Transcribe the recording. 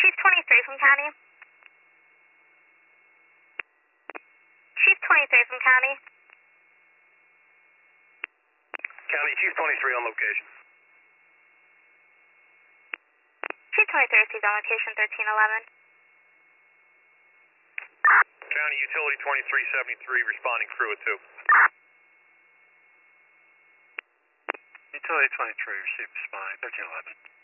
Chief 23 from County. Chief 23 from County. County, Chief 23 on location. Chief 23 received on location 1311. County, Utility 2373 responding crew at 2. Utility 23 received responding 1311.